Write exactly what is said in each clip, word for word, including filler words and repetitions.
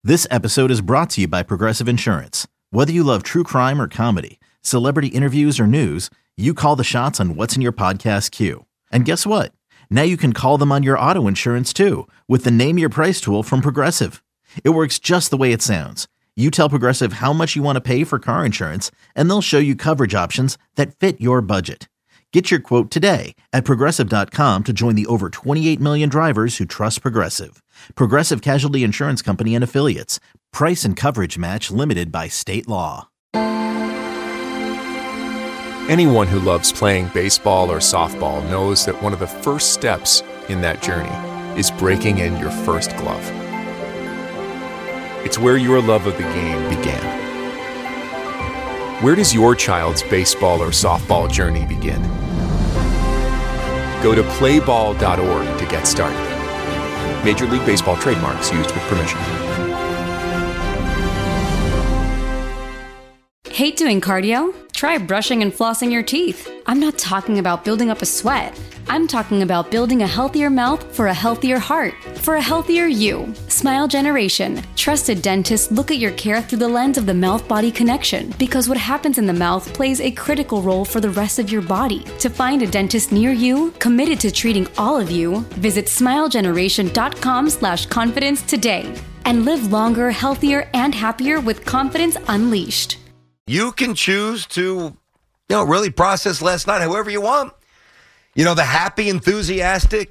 This episode is brought to you by Progressive Insurance. Whether you love true crime or comedy, celebrity interviews or news, you call the shots on what's in your podcast queue. And guess what? Now you can call them on your auto insurance too with the Name Your Price tool from Progressive. It works just the way it sounds. You tell Progressive how much you want to pay for car insurance, and they'll show you coverage options that fit your budget. Get your quote today at Progressive dot com to join the over twenty-eight million drivers who trust Progressive. Progressive Casualty Insurance Company and Affiliates. Price and coverage match limited by state law. Anyone who loves playing baseball or softball knows that one of the first steps in that journey is breaking in your first glove. It's where your love of the game began. Where does your child's baseball or softball journey begin? Go to play ball dot org to get started. Major League Baseball trademarks used with permission. Hate doing cardio? Try brushing and flossing your teeth. I'm not talking about building up a sweat. I'm talking about building a healthier mouth for a healthier heart, for a healthier you. Smile Generation. Trusted dentists look at your care through the lens of the mouth-body connection because what happens in the mouth plays a critical role for the rest of your body. To find a dentist near you, committed to treating all of you, visit smile generation dot com slash confidence today and live longer, healthier, and happier with confidence unleashed. You can choose to, you know, really process last night however you want. You know, the happy, enthusiastic,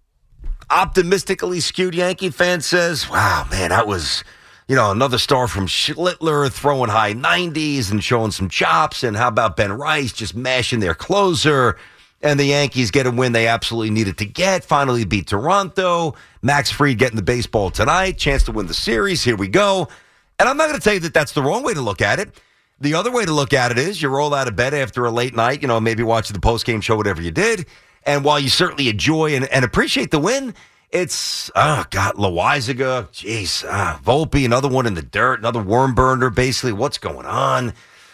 optimistically skewed Yankee fan says, wow, man, that was, you know, another star from Schlittler throwing high nineties and showing some chops. And how about Ben Rice just mashing their closer? And the Yankees get a win they absolutely needed to get. Finally beat Toronto. Max Fried getting the baseball tonight. Chance to win the series. Here we go. And I'm not going to tell you that that's the wrong way to look at it. The other way to look at it is you roll out of bed after a late night, you know, maybe watching the postgame show, whatever you did. And while you certainly enjoy and, and appreciate the win, it's, oh, God, Loizaga, jeez, ah, Volpe, another one in the dirt, another worm burner, basically. What's going on?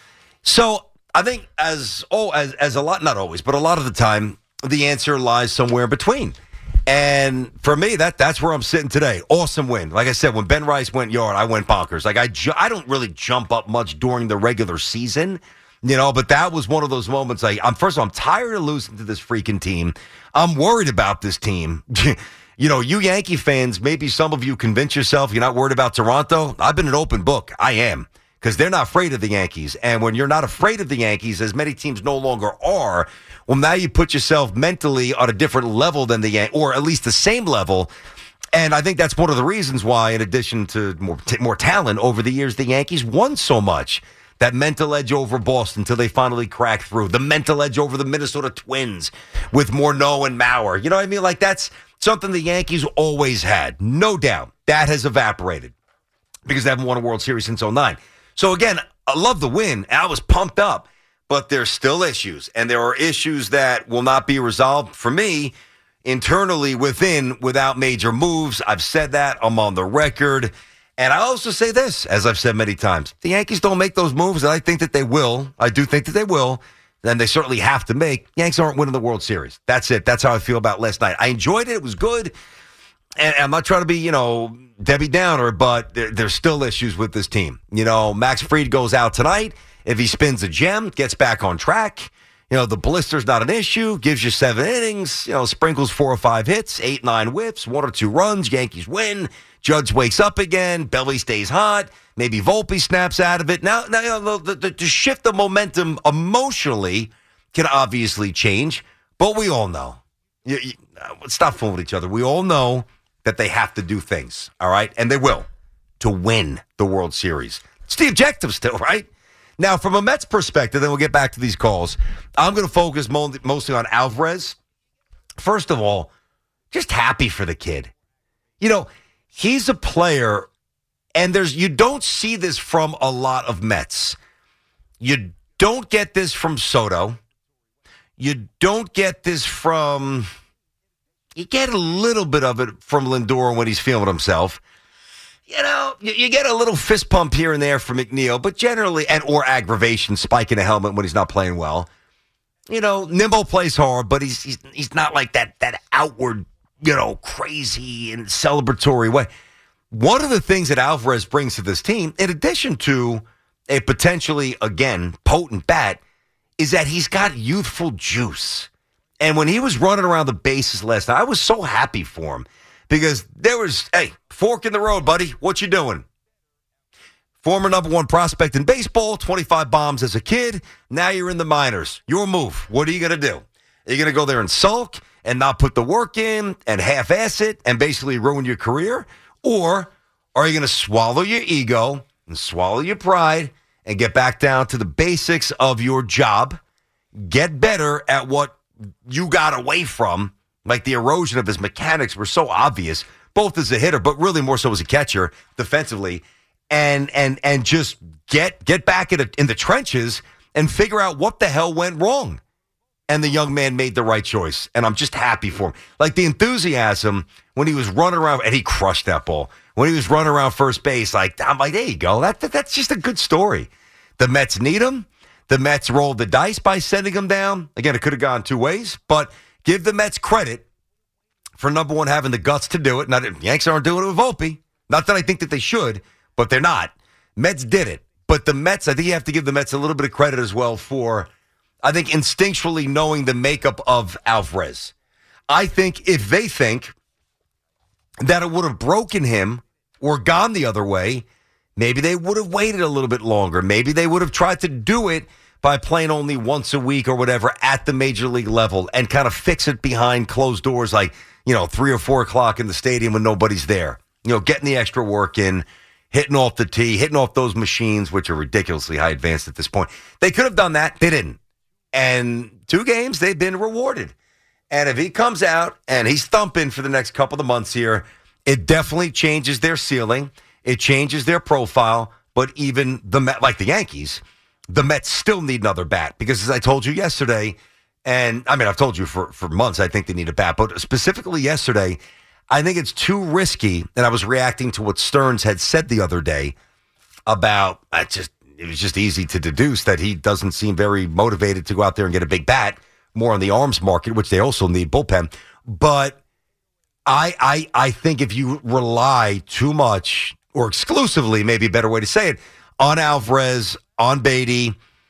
So I think as, oh, as, as a lot, not always, but a lot of the time, the answer lies somewhere in between. And for me, that that's where I'm sitting today. Awesome win. Like I said, when Ben Rice went yard, I went bonkers. Like I, ju- I don't really jump up much during the regular season, you know. But that was one of those moments. Like I'm first of all, I'm tired of losing to this freaking team. I'm worried about this team. You know, you Yankee fans, maybe some of you convince yourself you're not worried about Toronto. I've been an open book. I am. Because they're not afraid of the Yankees. And when you're not afraid of the Yankees, as many teams no longer are, well, now you put yourself mentally on a different level than the Yankees, or at least the same level. And I think that's one of the reasons why, in addition to more, t- more talent over the years, the Yankees won so much. That mental edge over Boston until they finally cracked through. The mental edge over the Minnesota Twins with Morneau and Mauer. You know what I mean? Like, that's something the Yankees always had. No doubt. That has evaporated because they haven't won a World Series since oh nine. So, again, I love the win. I was pumped up. But there's still issues. And there are issues that will not be resolved, for me, internally within without major moves. I've said that. I'm on the record. And I also say this, as I've said many times. The Yankees don't make those moves, and I think that they will. I do think that they will. Then they certainly have to make. Yanks aren't winning the World Series. That's it. That's how I feel about last night. I enjoyed it. It was good. And I'm not trying to be, you know, Debbie Downer, but there, there's still issues with this team. You know, Max Fried goes out tonight. If he spins a gem, gets back on track, you know, the blister's not an issue, gives you seven innings, you know, sprinkles four or five hits, eight, nine whiffs, one or two runs, Yankees win, Judge wakes up again, belly stays hot, maybe Volpe snaps out of it. Now, now you know, the, the, to shift the momentum emotionally can obviously change, but we all know. You, you, stop fooling each other. We all know that they have to do things, all right? And they will, to win the World Series. It's the objective still, right? Now, from a Mets perspective, then we'll get back to these calls. I'm going to focus mo- mostly on Alvarez. First of all, just happy for the kid. You know, he's a player, and there's you don't see this from a lot of Mets. You don't get this from Soto. You don't get this from, you get a little bit of it from Lindor when he's feeling himself. You know, you, you get a little fist pump here and there from McNeil, but generally, and or aggravation, spiking a helmet when he's not playing well. You know, Nimble plays hard, but he's he's he's not like that that outward, you know, crazy and celebratory way. one of the things that Alvarez brings to this team, in addition to a potentially, again, potent bat, is that he's got youthful juice. And when he was running around the bases last night, I was so happy for him because there was, hey, fork in the road, buddy. What you doing? Former number one prospect in baseball, twenty-five bombs as a kid. Now you're in the minors. Your move. What are you going to do? Are you going to go there and sulk and not put the work in and half-ass it and basically ruin your career? Or are you going to swallow your ego and swallow your pride and get back down to the basics of your job, get better at what you got away from, like the erosion of his mechanics were so obvious, both as a hitter, but really more so as a catcher defensively, and and and just get get back in, a, in the trenches and figure out what the hell went wrong. And the young man made the right choice, and I'm just happy for him. Like the enthusiasm when he was running around, and he crushed that ball. When he was running around first base, like I'm like, there you go. That, that that's just a good story. The Mets need him. The Mets rolled the dice by sending him down. Again, it could have gone two ways, but give the Mets credit for, number one, having the guts to do it. Not, the Yanks aren't doing it with Volpe. Not that I think that they should, but they're not. Mets did it. But the Mets, I think you have to give the Mets a little bit of credit as well for, I think, instinctually knowing the makeup of Alvarez. I think if they think that it would have broken him or gone the other way, maybe they would have waited a little bit longer. Maybe they would have tried to do it by playing only once a week or whatever at the major league level and kind of fix it behind closed doors, like, you know, three or four o'clock in the stadium when nobody's there. You know, getting the extra work in, hitting off the tee, hitting off those machines, which are ridiculously high advanced at this point. They could have done that. They didn't. And two games, they've been rewarded. And if he comes out and he's thumping for the next couple of months here, it definitely changes their ceiling. It changes their profile. But even the Met, like the Yankees, the Mets still need another bat. Because as I told you yesterday, and I mean, I've told you for, for months, I think they need a bat. But specifically yesterday, I think it's too risky. And I was reacting to what Stearns had said the other day about, I just, it was just easy to deduce that he doesn't seem very motivated to go out there and get a big bat, more on the arms market, which they also need, bullpen. But I, I, I think if you rely too much, or exclusively, maybe a better way to say it, on Alvarez, on Beatty,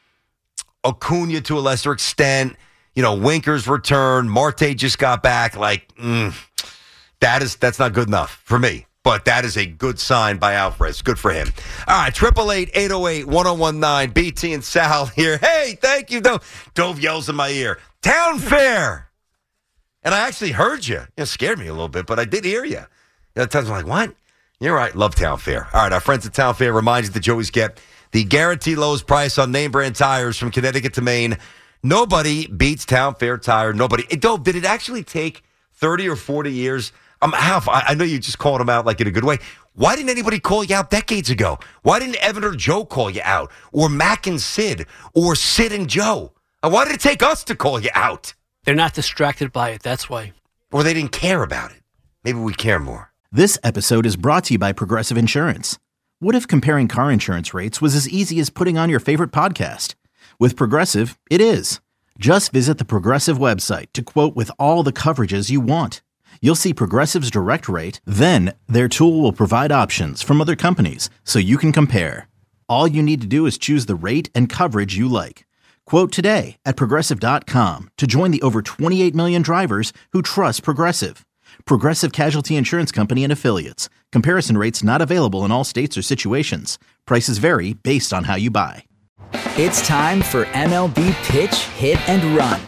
Acuna to a lesser extent, you know, Winker's return, Marte just got back, like, mm, that is, that's not good enough for me. But that is a good sign by Alvarez. Good for him. All right, triple eight, eight oh eight, one oh one nine, B T and Sal here. Hey, thank you. Dove, Dove yells in my ear. Town Fair. And I actually heard you. It scared me a little bit, but I did hear you. At times I'm like, what? You're right. Love Town Fair. All right, our friends at Town Fair remind you that you always get the guaranteed lowest price on name brand tires from Connecticut to Maine. Nobody beats Town Fair Tire. Nobody. Dove, did it actually take thirty or forty years? Um, half. I, I know you just called him out like in a good way. Why didn't anybody call you out decades ago? Why didn't Evan or Joe call you out? Or Mac and Sid? Or Sid and Joe? And why did it take us to call you out? They're not distracted by it, that's why. Or they didn't care about it. Maybe we care more. This episode is brought to you by Progressive Insurance. What if comparing car insurance rates was as easy as putting on your favorite podcast? With Progressive, it is. Just visit the Progressive website to quote with all the coverages you want. You'll see Progressive's direct rate, then their tool will provide options from other companies so you can compare. All you need to do is choose the rate and coverage you like. Quote today at Progressive dot com to join the over twenty-eight million drivers who trust Progressive. Progressive Casualty Insurance Company and Affiliates. Comparison rates not available in all states or situations. Prices vary based on how you buy. It's time for M L B Pitch, Hit, and Run,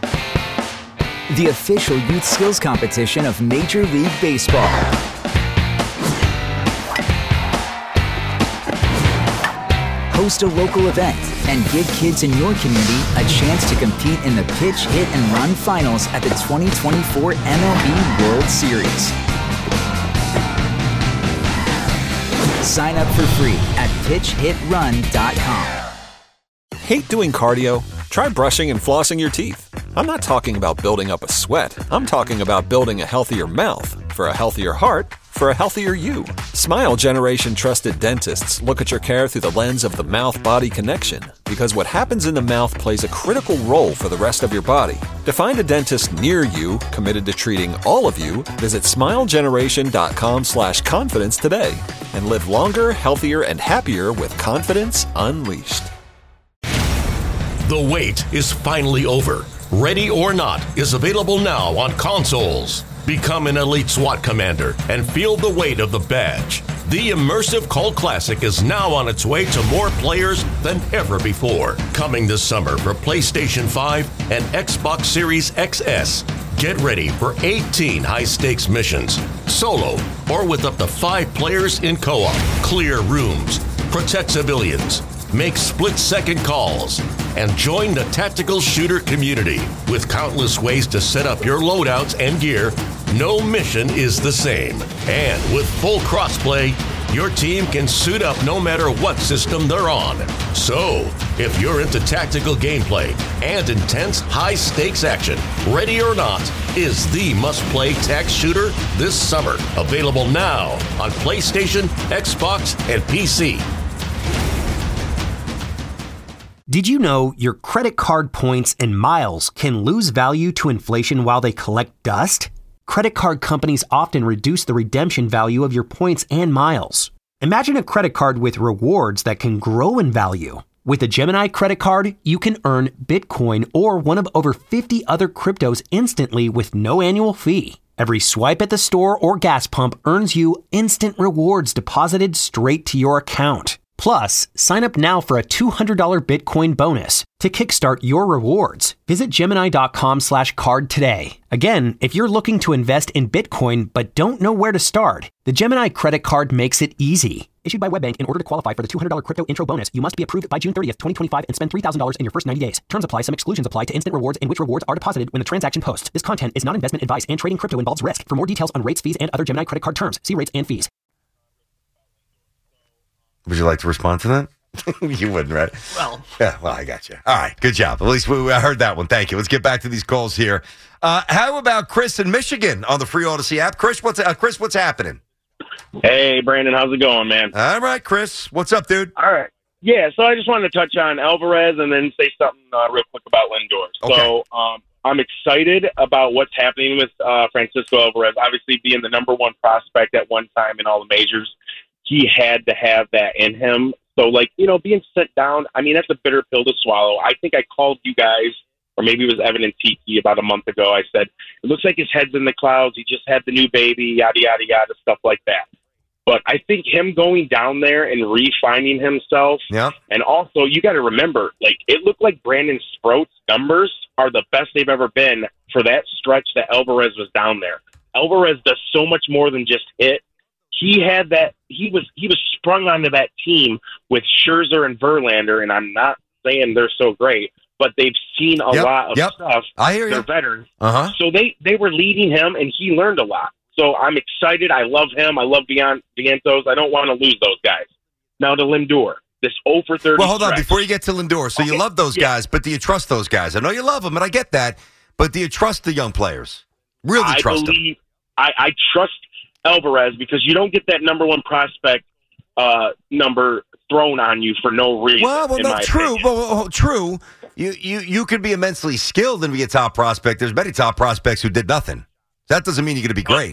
the official youth skills competition of Major League Baseball. Host a local event and give kids in your community a chance to compete in the Pitch, Hit, and Run finals at the twenty twenty-four M L B World Series. Sign up for free at pitch hit run dot com. Hate doing cardio? Try brushing and flossing your teeth. I'm not talking about building up a sweat. I'm talking about building a healthier mouth. For a healthier heart, for a healthier you. Smile Generation trusted dentists look at your care through the lens of the mouth-body connection, because what happens in the mouth plays a critical role for the rest of your body. To find a dentist near you committed to treating all of you, visit smilegeneration.com slash confidence today and live longer, healthier, and happier with confidence unleashed. The wait is finally over. Ready or Not is available now on consoles. Become an elite SWAT commander and feel the weight of the badge. The immersive cult classic is now on its way to more players than ever before. Coming this summer for PlayStation five and Xbox Series X S. Get ready for eighteen high-stakes missions, solo or with up to five players in co-op. Clear rooms, protect civilians, make split-second calls, and join the tactical shooter community. With countless ways to set up your loadouts and gear, no mission is the same. And with full crossplay, your team can suit up no matter what system they're on. So, if you're into tactical gameplay and intense high-stakes action, Ready or Not is the must-play tac shooter this summer. Available now on PlayStation, Xbox, and P C. Did you know your credit card points and miles can lose value to inflation while they collect dust? Credit card companies often reduce the redemption value of your points and miles. Imagine a credit card with rewards that can grow in value. With a Gemini credit card, you can earn Bitcoin or one of over fifty other cryptos instantly with no annual fee. Every swipe at the store or gas pump earns you instant rewards deposited straight to your account. Plus, sign up now for a two hundred dollars Bitcoin bonus to kickstart your rewards. Visit Gemini.com slash card today. Again, if you're looking to invest in Bitcoin but don't know where to start, the Gemini credit card makes it easy. Issued by WebBank, in order to qualify for the two hundred dollars crypto intro bonus, you must be approved by June thirtieth, twenty twenty-five and spend three thousand dollars in your first ninety days. Terms apply. Some exclusions apply to instant rewards in which rewards are deposited when the transaction posts. This content is not investment advice and trading crypto involves risk. For more details on rates, fees, and other Gemini credit card terms, see rates and fees. Would you like to respond to that? You wouldn't, right? Well. Yeah, well, I got you. All right, good job. At least we, we, I heard that one. Thank you. Let's get back to these calls here. Uh, how about Chris in Michigan on the Free Odyssey app? Chris, what's uh, Chris, what's happening? Hey, Brandon, how's it going, man? All right, Chris. What's up, dude? All right. Yeah, so I just wanted to touch on Alvarez and then say something uh, real quick about Lindor. Okay. So um, I'm excited about what's happening with uh, Francisco Alvarez. Obviously, being the number one prospect at one time in all the majors, he had to have that in him. So, like, you know, being sent down, I mean, that's a bitter pill to swallow. I think I called you guys, or maybe it was Evan and Tiki about a month ago. I said, it looks like his head's in the clouds. He just had the new baby, yada, yada, yada, stuff like that. But I think him going down there and refining himself, yeah. And also, you got to remember, like, it looked like Brandon Sproat's numbers are the best they've ever been for that stretch that Alvarez was down there. Alvarez does so much more than just hit. He had that. He was he was sprung onto that team with Scherzer and Verlander, and I'm not saying they're so great, but they've seen a yep, lot of yep. stuff. I hear They're you. veterans, uh-huh. so they they were leading him, and he learned a lot. So I'm excited. I love him. I love Deon Vientos. I don't want to lose those guys. Now to Lindor, this oh for thirty. Well, hold on stretch. before you get to Lindor. So okay. you love those yeah. guys, but do you trust those guys? I know you love them, and I get that. But do you trust the young players? Really I trust believe, them? I, I trust Alvarez because you don't get that number one prospect uh, number thrown on you for no reason. Well, well, in no, my true. opinion. Well, well, true. You, you, you could be immensely skilled and be a top prospect. There's many top prospects who did nothing. That doesn't mean you're going to be great.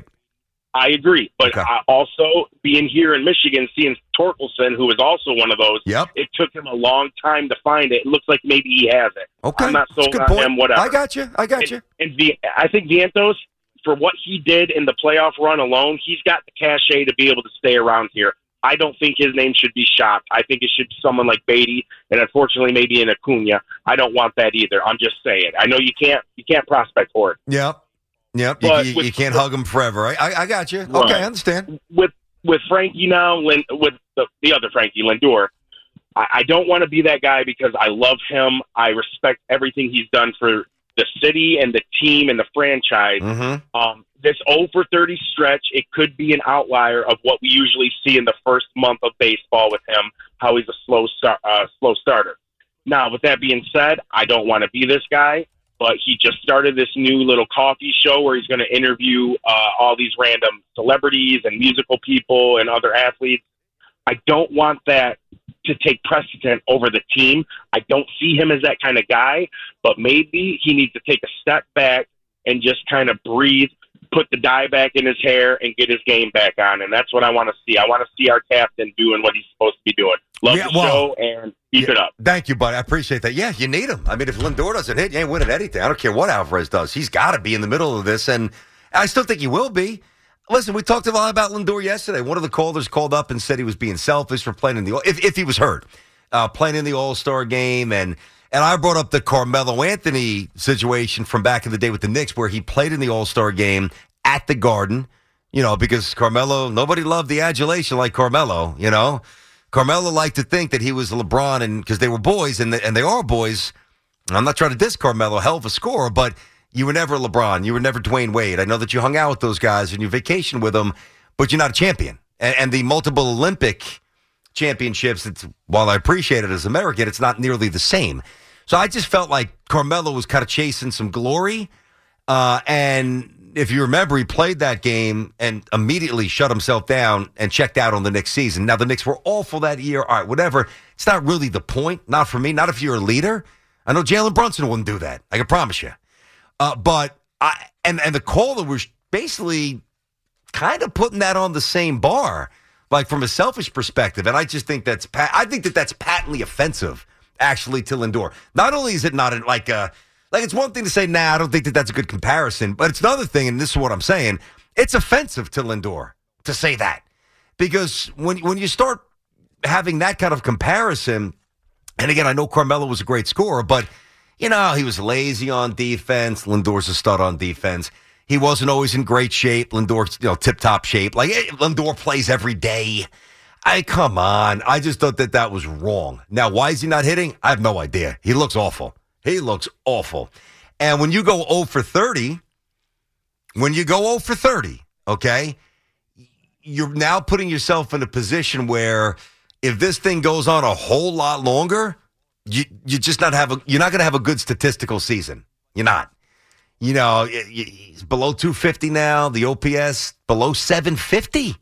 I agree, but Okay. I also being here in Michigan, seeing Torkelson, who is also one of those. Yep. It took him a long time to find it. It looks like maybe he has it. Okay, I'm not that's a sold good on point. him. Whatever. I got you. I got and, you. And v- I think Vientos, for what he did in the playoff run alone, he's got the cachet to be able to stay around here. I don't think his name should be shopped. I think it should be someone like Beatty, and unfortunately, maybe an Acuna. I don't want that either. I'm just saying. I know you can't you can't prospect for it. Yep. Yep. You, But you, with- you can't hug them forever. I, I, I got you. Right. Okay, I understand. With with Frankie now, Lin, with the, the other Frankie Lindor, I, I don't want to be that guy because I love him. I respect everything he's done for the city and the team and the franchise. Mm-hmm. Um, this oh for thirty stretch, it could be an outlier of what we usually see in the first month of baseball with him, how he's a slow start, uh, slow starter. Now, with that being said, I don't want to be this guy. but he just started this new little coffee show where he's going to interview uh, all these random celebrities and musical people and other athletes. I don't want that to take precedent over the team. I don't see him as that kind of guy, but maybe he needs to take a step back and just kind of breathe, put the dye back in his hair, and get his game back on. And that's what I want to see. I want to see our captain doing what he's supposed to be doing. Love yeah, the well, show and keep yeah, it up. Thank you, buddy. I appreciate that. Yeah, you need him. I mean, if Lindor doesn't hit, you ain't winning anything. I don't care what Alvarez does. He's got to be in the middle of this, and I still think he will be. Listen, we talked a lot about Lindor yesterday. One of the callers called up and said he was being selfish for playing in the if if he was hurt, uh, playing in the All-Star game, and and I brought up the Carmelo Anthony situation from back in the day with the Knicks, where he played in the All-Star game at the Garden, you know, because Carmelo, nobody loved the adulation like Carmelo, you know. Carmelo liked to think that he was LeBron, and because they were boys, and the, and they are boys. I'm not trying to diss Carmelo, hell of a scorer, but you were never LeBron. You were never Dwayne Wade. I know that you hung out with those guys and you vacationed with them, but you're not a champion. And, and the multiple Olympic championships, it's, while I appreciate it as an American, it's not nearly the same. So I just felt like Carmelo was kind of chasing some glory. Uh, and if you remember, he played that game and immediately shut himself down and checked out on the next season. Now, the Knicks were awful that year. All right, whatever. It's not really the point. Not for me. Not if you're a leader. I know Jalen Brunson wouldn't do that. I can promise you. Uh, but I and, and the caller was basically kind of putting that on the same bar, like from a selfish perspective. And I just think that's pat- I think that that's patently offensive, actually, to Lindor. Not only is it not a, like a like it's one thing to say, nah, I don't think that that's a good comparison, but it's another thing, and this is what I'm saying. It's offensive to Lindor to say that, because when when you start having that kind of comparison, and again, I know Carmelo was a great scorer, but you know, he was lazy on defense. Lindor's a stud on defense. He wasn't always in great shape. Lindor's, you know, tip-top shape. Like, Lindor plays every day. I come on. I just thought that that was wrong. Now, why is he not hitting? I have no idea. He looks awful. He looks awful. And when you go oh for thirty, when you go oh for thirty, okay, you're now putting yourself in a position where if this thing goes on a whole lot longer, You you just not have a you're not going to have a good statistical season. You're not. You know, he's below two fifty now. The O P S below seven fifty.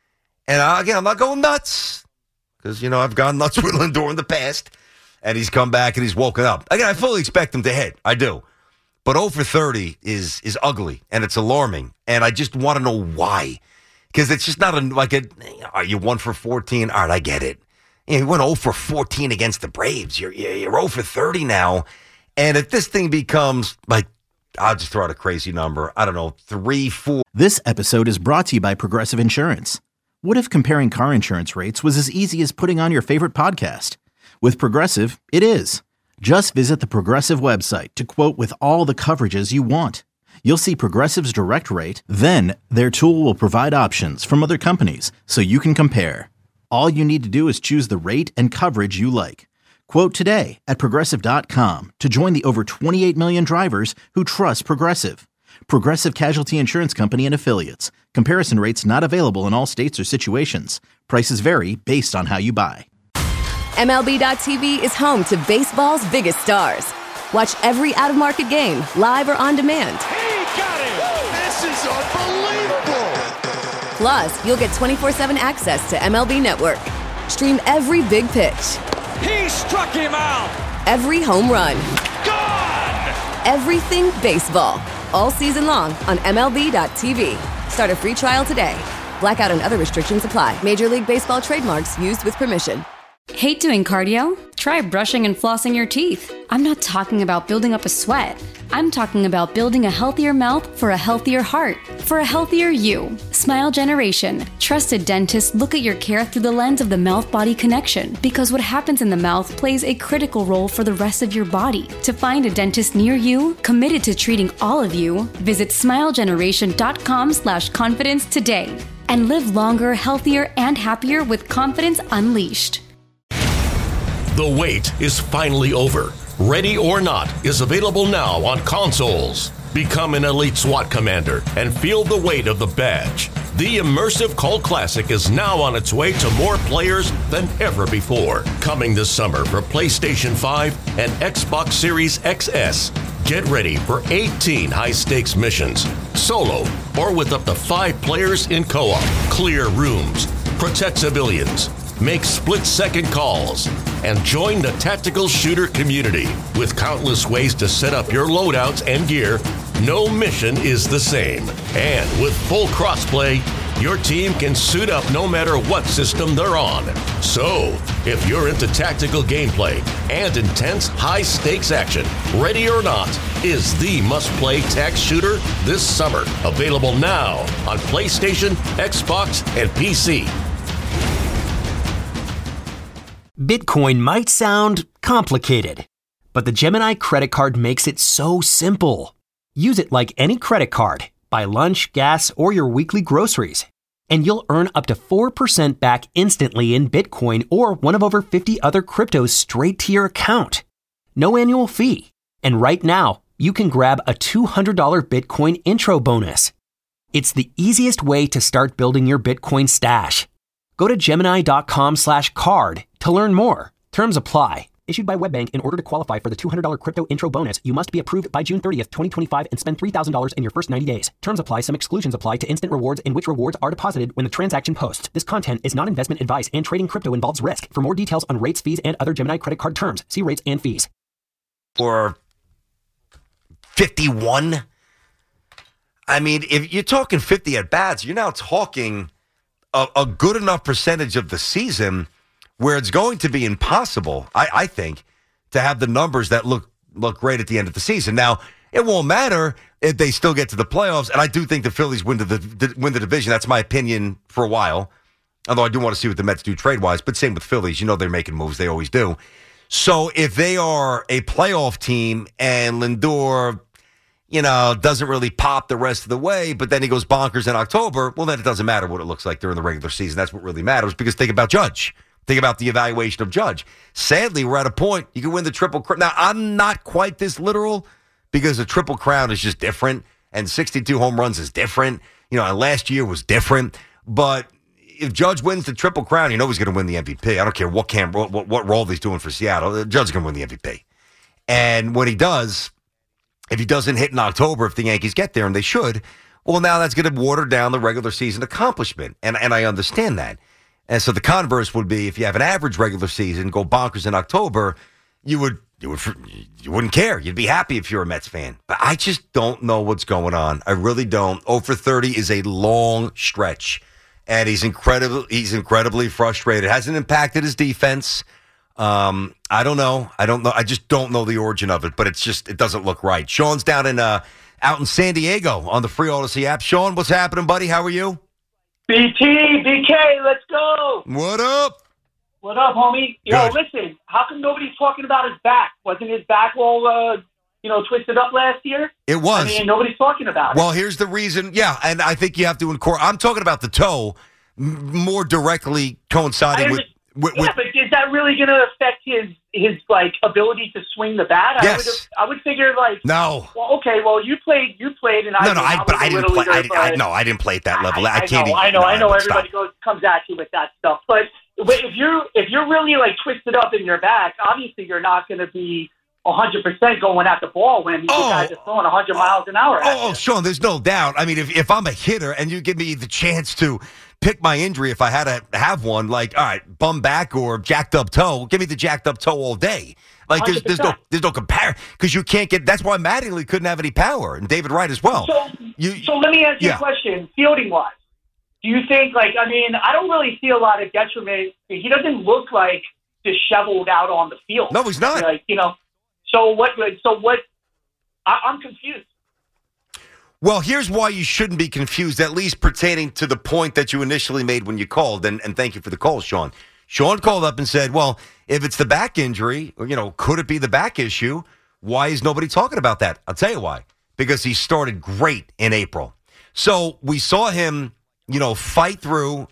And I, again, I'm not going nuts because, you know, I've gone nuts with Lindor in the past, and he's come back and he's woken up. Again, I fully expect him to hit. I do. But oh for thirty is is ugly, and it's alarming. And I just want to know why. Because it's just not a, like a, are you one for fourteen? All right, I get it. You went oh for fourteen against the Braves. You're, you're oh for thirty now. And if this thing becomes, like, I'll just throw out a crazy number. I don't know, three, four. This episode is brought to you by Progressive Insurance. What if comparing car insurance rates was as easy as putting on your favorite podcast? With Progressive, it is. Just visit the Progressive website to quote with all the coverages you want. You'll see Progressive's direct rate, then their tool will provide options from other companies so you can compare. All you need to do is choose the rate and coverage you like. Quote today at Progressive dot com to join the over twenty-eight million drivers who trust Progressive. Progressive Casualty Insurance Company and Affiliates. Comparison rates not available in all states or situations. Prices vary based on how you buy. M L B dot T V is home to baseball's biggest stars. Watch every out-of-market game, live or on demand. He got it! This is unbelievable! Plus, you'll get twenty-four seven access to M L B Network. Stream every big pitch. He struck him out! Every home run. Gone! Everything baseball. All season long on M L B dot T V. Start a free trial today. Blackout and other restrictions apply. Major League Baseball trademarks used with permission. Hate doing cardio? Try brushing and flossing your teeth. I'm not talking about building up a sweat. I'm talking about building a healthier mouth for a healthier heart, for a healthier you. Smile Generation. Trusted dentists look at your care through the lens of the mouth-body connection, because what happens in the mouth plays a critical role for the rest of your body. To find a dentist near you, committed to treating all of you, visit smile generation dot com slash confidence today and live longer, healthier, and happier with confidence unleashed. The wait is finally over. Ready or Not is available now on consoles. Become an elite SWAT commander and feel the weight of the badge. The immersive Cult Classic is now on its way to more players than ever before. Coming this summer for PlayStation five and Xbox Series X S. Get ready for eighteen high-stakes missions, solo or with up to five players in co-op. Clear rooms, protect civilians, make split-second calls, and join the tactical shooter community. With countless ways to set up your loadouts and gear, no mission is the same. And with full crossplay, your team can suit up no matter what system they're on. So, if you're into tactical gameplay and intense high-stakes action, Ready or Not is the must-play tac shooter this summer. Available now on PlayStation, Xbox, and P C. Bitcoin might sound complicated, but the Gemini credit card makes it so simple. Use it like any credit card. Buy lunch, gas, or your weekly groceries, and you'll earn up to four percent back instantly in Bitcoin or one of over fifty other cryptos straight to your account. No annual fee. And right now, you can grab a two hundred dollars Bitcoin intro bonus. It's the easiest way to start building your Bitcoin stash. Go to Gemini.com slash card to learn more. Terms apply. Issued by WebBank. In order to qualify for the two hundred dollars crypto intro bonus, you must be approved by June thirtieth, twenty twenty-five and spend three thousand dollars in your first ninety days. Terms apply. Some exclusions apply to instant rewards in which rewards are deposited when the transaction posts. This content is not investment advice and trading crypto involves risk. For more details on rates, fees, and other Gemini credit card terms, see rates and fees. Or fifty-one. I mean, if you're talking fifty at bats, you're now talking a, a good enough percentage of the season where it's going to be impossible, I, I think, to have the numbers that look look great at the end of the season. Now, it won't matter if they still get to the playoffs, and I do think the Phillies win the win the division. That's my opinion for a while, although I do want to see what the Mets do trade-wise. But same with Phillies. You know they're making moves. They always do. So if they are a playoff team and Lindor, you know, doesn't really pop the rest of the way, but then he goes bonkers in October, well, then it doesn't matter what it looks like during the regular season. That's what really matters, because think about Judge. Think about the evaluation of Judge. Sadly, we're at a point you can win the Triple Crown. Now, I'm not quite this literal, because the Triple Crown is just different, and sixty-two home runs is different. You know, and last year was different. But if Judge wins the Triple Crown, you know he's going to win the M V P. I don't care what camp, what, what, what role he's doing for Seattle. Judge is going to win the M V P. And when he does, if he doesn't hit in October, if the Yankees get there, and they should, well, now that's going to water down the regular season accomplishment. And, and I understand that. And so the converse would be, if you have an average regular season, go bonkers in October, you would you would you wouldn't care. You'd be happy if you're a Mets fan. But I just don't know what's going on. I really don't. oh for thirty is a long stretch, and he's incredible. He's incredibly frustrated. It hasn't impacted his defense. Um, I don't know. I don't know. I just don't know the origin of it. But it's just it doesn't look right. Sean's down in uh, out in San Diego on the Free Odyssey app. Sean, what's happening, buddy? How are you? B T, B K, let's go. What up? What up, homie? Yo, Good. Listen, how come nobody's talking about his back? Wasn't his back all, uh, you know, twisted up last year? It was. I mean, nobody's talking about Well, it. here's the reason. Yeah, and I think you have to incorporate. I'm talking about the toe m- more directly coinciding I with, with, yeah, with. but is that really going to affect his, his like, ability to swing the bat? I Yes. would, I would figure, like, No. well, okay, well, you played, you played, and I No, no, I, was but a I didn't little play. I, leaguer, didn't- I, but- no, I didn't play at that level. I, I, can't. know, even, I know, no, I know. but Everybody stop. goes comes at you with that stuff, but but if you're if you're really like twisted up in your back, obviously you're not going to be a hundred percent going at the ball when Oh. you guys are throwing a hundred miles an hour. At Oh, oh, you. Sean, there's no doubt. I mean, if, if I'm a hitter and you give me the chance to pick my injury, if I had to have one, like, all right, bum back or jacked up toe, give me the jacked up toe all day. Like, there's, there's no there's no compare, because you can't get. That's why Mattingly couldn't have any power, and David Wright as well. So, You- so let me ask you yeah. a question, fielding wise. Do you think, like, I mean, I don't really see a lot of detriment. He doesn't look like disheveled out on the field. No, he's not. Like, you know, so what? So what? I, I'm confused. Well, here's why you shouldn't be confused, at least pertaining to the point that you initially made when you called, and, and thank you for the call, Sean. Sean called up and said, well, if it's the back injury, or, you know, could it be the back issue? Why is nobody talking about that? I'll tell you why. Because he started great in April. So we saw him, you know, fight through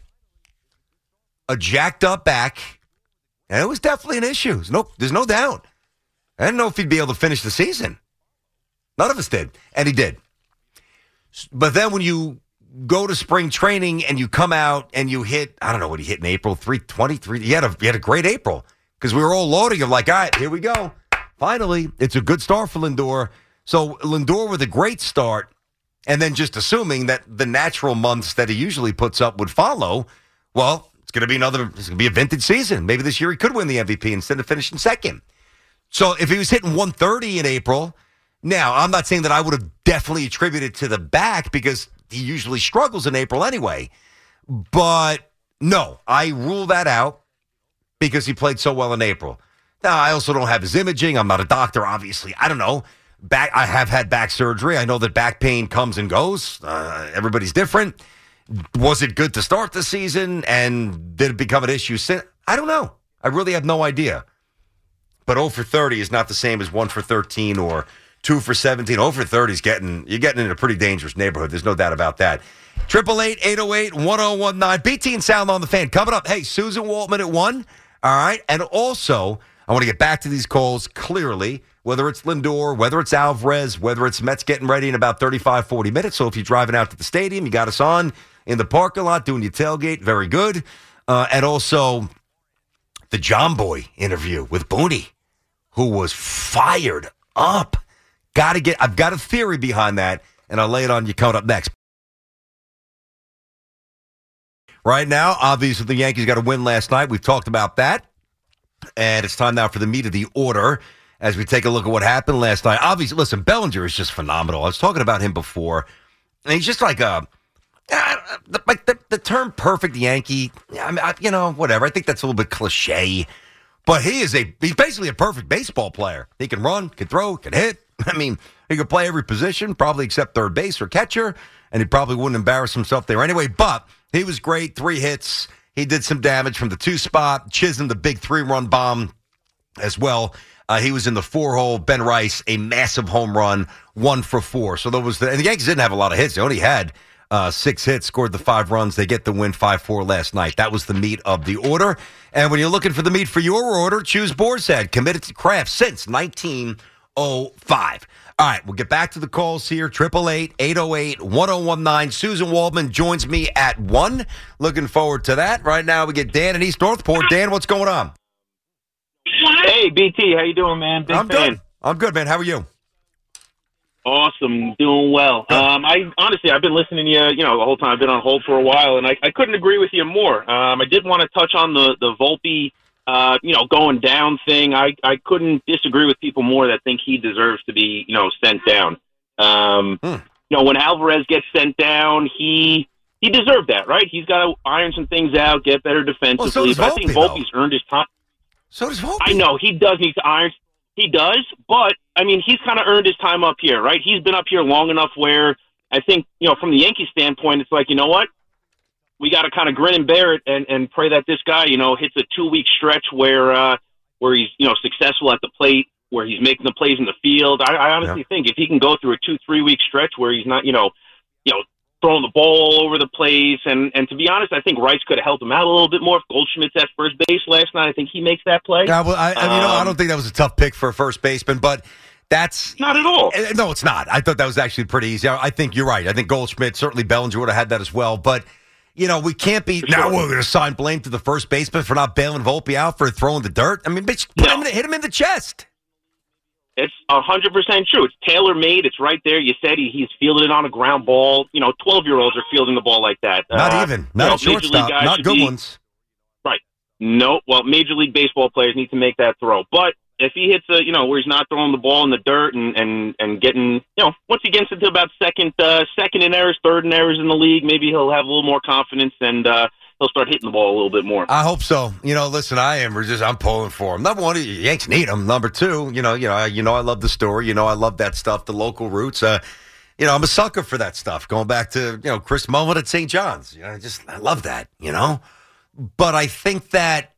a jacked up back, and it was definitely an issue. There's no, there's no doubt. I didn't know if he'd be able to finish the season. None of us did, and he did. But then when you go to spring training and you come out and you hit, I don't know what he hit in April, three twenty-three. He had a, he had a great April because we were all loading him like, all right, here we go. Finally, it's a good start for Lindor. So Lindor with a great start and then just assuming that the natural months that he usually puts up would follow, well, it's going to be another, it's going to be a vintage season. Maybe this year he could win the M V P instead of finishing second. So if he was hitting one thirty in April, now I'm not saying that I would have definitely attributed to the back because he usually struggles in April anyway. But no, I rule that out because he played so well in April. Now, I also don't have his imaging. I'm not a doctor, obviously. I don't know. Back, I have had back surgery. I know that back pain comes and goes. Uh, everybody's different. Was it good to start the season, and did it become an issue since? I don't know. I really have no idea. But oh for thirty is not the same as one for thirteen or two for seventeen. oh for thirty is getting, you're getting in a pretty dangerous neighborhood. There's no doubt about that. eight eight eight, eight oh eight, one oh one nine. B T and Sound on the Fan. Coming up, hey, Susan Waltman at one. All right. And also, I want to get back to these calls clearly, whether it's Lindor, whether it's Alvarez, whether it's Mets getting ready in about thirty-five, forty minutes. So if you're driving out to the stadium, you got us on in the parking lot doing your tailgate. Very good. Uh, and also the John Boy interview with Booney, who was fired up. Got to get, I've got a theory behind that, and I'll lay it on you coming up next. Right now, obviously, the Yankees got a win last night. We've talked about that. And it's time now for the meat of the order as we take a look at what happened last night. Obviously, listen, Bellinger is just phenomenal. I was talking about him before. And he's just like a, uh, like the, the term perfect Yankee. I mean, I, you know, whatever. I think that's a little bit cliche. But he is a, he's basically a perfect baseball player. He can run, can throw, can hit. I mean, he could play every position, probably except third base or catcher. And he probably wouldn't embarrass himself there anyway. But he was great. Three hits. He did some damage from the two spot. Chisholm, the big three-run bomb as well. Uh, he was in the four-hole. Ben Rice, a massive home run, one for four. So there was the, and the Yankees didn't have a lot of hits. They only had uh, six hits, scored the five runs. They get the win five four last night. That was the meat of the order. And when you're looking for the meat for your order, choose Boar's Head, committed to craft since nineteen oh five. All right, we'll get back to the calls here. eight eight eight, eight oh eight, one oh one nine. Susan Waldman joins me at one. Looking forward to that. Right now we get Dan in East Northport. Dan, what's going on? Hey, B T, how you doing, man? Big I'm fan. good. I'm good, man. How are you? Awesome, doing well. Um, I honestly, I've been listening to you, you know, the whole time. I've been on hold for a while, and I, I couldn't agree with you more. Um, I did want to touch on the the Volpe, uh, you know, going down thing. I I couldn't disagree with people more that think he deserves to be, you know, sent down. Um, hmm. You know, when Alvarez gets sent down, he he deserved that, right? He's got to iron some things out, get better defensively. Well, so does but Volpe, I think Volpe's though. earned his time. So does Volpe. I know he does need to iron. He does, but I mean, he's kind of earned his time up here, right? He's been up here long enough where I think, you know, from the Yankees standpoint, it's like, you know what? We got to kind of grin and bear it and, and pray that this guy, you know, hits a two week stretch where uh, where he's, you know, successful at the plate, where he's making the plays in the field. I, I honestly yeah. think if he can go through a two, three week stretch where he's not, you know, you know, throwing the ball all over the place. And, and to be honest, I think Rice could have helped him out a little bit more. If Goldschmidt's at first base last night, I think he makes that play. Yeah, well, I, I, you know, I don't think that was a tough pick for a first baseman, but that's not at all. No, it's not. I thought that was actually pretty easy. I think you're right. I think Goldschmidt, certainly Bellinger would have had that as well. But, you know, we can't be, For now sure. we're going to assign blame to the first baseman for not bailing Volpe out for throwing the dirt. I mean, bitch, put No. him in, hit him in the chest. It's one hundred percent true. It's tailor-made. It's right there. You said he, he's fielded it on a ground ball. You know, twelve-year-olds are fielding the ball like that. Not uh, even. you Not know, a shortstop. guys Not should good be- ones. Right. No. Well, Major League Baseball players need to make that throw. But if he hits a, you know, where he's not throwing the ball in the dirt and, and, and getting, you know, once he gets into about second, uh, second in errors, third in errors in the league, maybe he'll have a little more confidence and uh, he'll start hitting the ball a little bit more. I hope so. You know, listen, I am just I'm pulling for him. Number one, the Yanks need him. Number two, you know, you know, I, you know, I love the story. You know, I love that stuff, the local roots. Uh, you know, I'm a sucker for that stuff. Going back to you know Chris Mullin at Saint John's. You know, I just I love that. You know, but I think that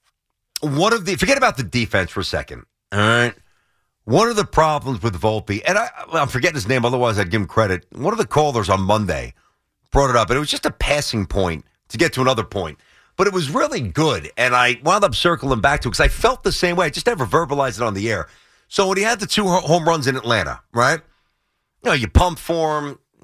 one of the forget about the defense for a second. All right. One of the problems with Volpe, and I, I'm forgetting his name, otherwise I'd give him credit. One of the callers on Monday brought it up, and it was just a passing point to get to another point. But it was really good, and I wound up circling back to it because I felt the same way. I just never verbalized it on the air. So when he had the two home runs in Atlanta, right? You know, you pump for him.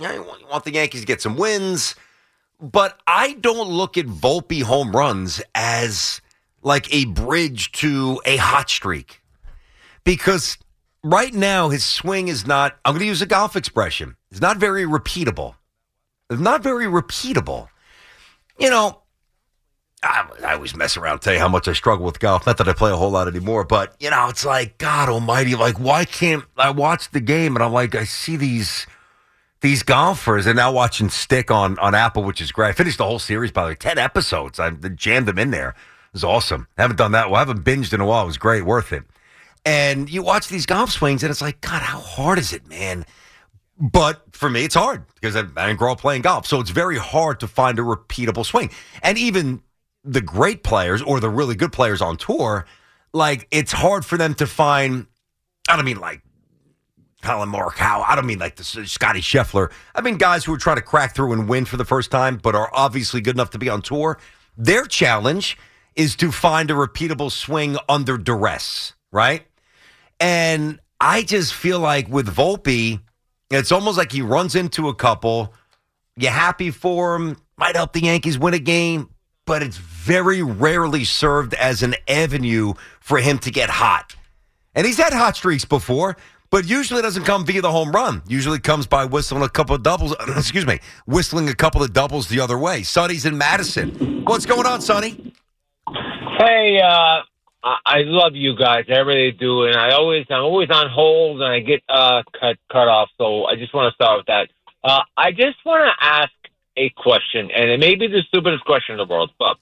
Yeah, you want, you want the Yankees to get some wins. But I don't look at Volpe home runs as like a bridge to a hot streak. Because right now his swing is not, I'm going to use a golf expression, it's not very repeatable. It's not very repeatable. You know, I, I always mess around and tell you how much I struggle with golf. Not that I play a whole lot anymore, but, you know, it's like, God almighty, like, why can't I watch the game and I'm like, I see these these golfers, and now watching Stick on, on Apple, which is great. I finished the whole series, by the way, ten episodes. I jammed them in there. It was awesome. I haven't done that. Well, I haven't binged in a while. It was great, worth it. And you watch these golf swings, and it's like, God, how hard is it, man? But for me, it's hard because I didn't grow up playing golf. So it's very hard to find a repeatable swing. And even the great players or the really good players on tour, like, it's hard for them to find, I don't mean like Colin Morikawa, I don't mean like the Scotty Scheffler. I mean guys who are trying to crack through and win for the first time, but are obviously good enough to be on tour. Their challenge is to find a repeatable swing under duress, right? And I just feel like with Volpe, it's almost like he runs into a couple. You're happy for him, might help the Yankees win a game, but it's very rarely served as an avenue for him to get hot. And he's had hot streaks before, but usually it doesn't come via the home run. Usually it comes by whistling a couple of doubles. Excuse me, whistling a couple of doubles the other way. Sonny's in Madison. What's going on, Sonny? Hey, uh, I love you guys. I really do, and I always, I'm always on hold, and I get uh, cut cut off. So I just want to start with that. Uh, I just want to ask a question, and it may be the stupidest question in the world, but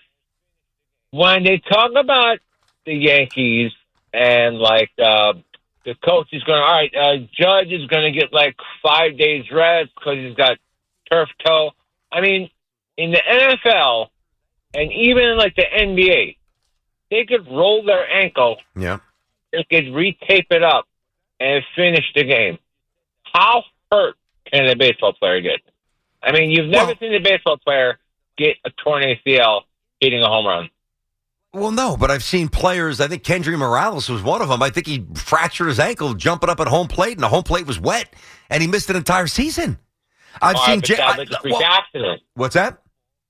when they talk about the Yankees and like uh, the coach is going, all right, uh, Judge is going to get like five days rest because he's got turf toe. I mean, in the N F L and even in like the N B A, they could roll their ankle. Yeah. They could retape it up and finish the game. How hurt can a baseball player get? I mean, you've never well, seen a baseball player get a torn A C L hitting a home run. Well, no, but I've seen players. I think Kendry Morales was one of them. I think he fractured his ankle jumping up at home plate, and the home plate was wet, and he missed an entire season. I've All seen. right, but that was a freak well, accident. What's that?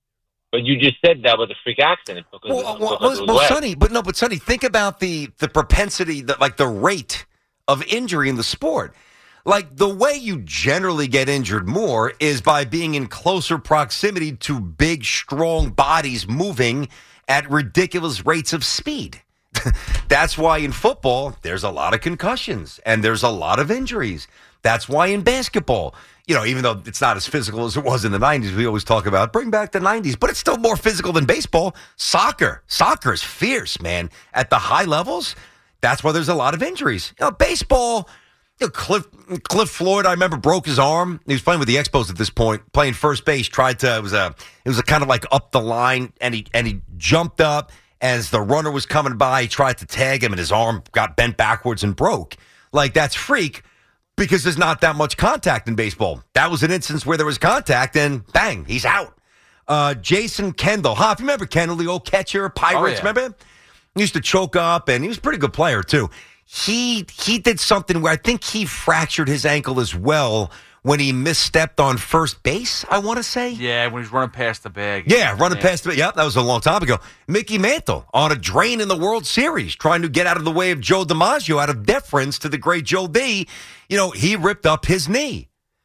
But you just said that was a freak accident because, well, it, well, because well, it was well wet. Sonny, but no, but Sonny, think about the the propensity, that like the rate of injury in the sport. Like the way you generally get injured more is by being in closer proximity to big, strong bodies moving at ridiculous rates of speed. That's why in football, there's a lot of concussions and there's a lot of injuries. That's why in basketball, you know, even though it's not as physical as it was in the nineties, we always talk about bring back the nineties, but it's still more physical than baseball. Soccer, soccer is fierce, man. At the high levels, that's why there's a lot of injuries. You know, baseball, you know, Cliff, Cliff Floyd, I remember, broke his arm. He was playing with the Expos at this point, playing first base, tried to, it was a, it was a kind of like up the line, and he, and he jumped up as the runner was coming by. He tried to tag him, and his arm got bent backwards and broke. Like, that's freak, because there's not that much contact in baseball. That was an instance where there was contact, and bang, he's out. Uh, Jason Kendall. Huh, if you remember Kendall, the old catcher, Pirates, oh, yeah. remember him? He used to choke up, and he was a pretty good player, too. He he did something where I think he fractured his ankle as well when he misstepped on first base, I want to say. Yeah, when he's running past the bag. Yeah, running yeah. past the bag. Yep, that was a long time ago. Mickey Mantle on a drain in the World Series, trying to get out of the way of Joe DiMaggio out of deference to the great Joe D. You know, he ripped up his knee.